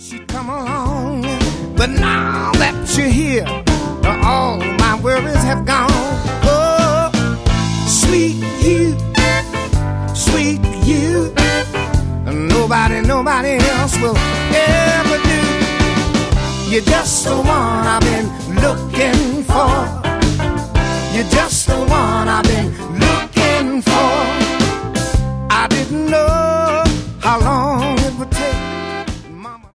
She'd come along, but now that you're here, all my worries have gone. Oh, sweet you, nobody else will ever do. You're just the one I've been looking for. You're just the one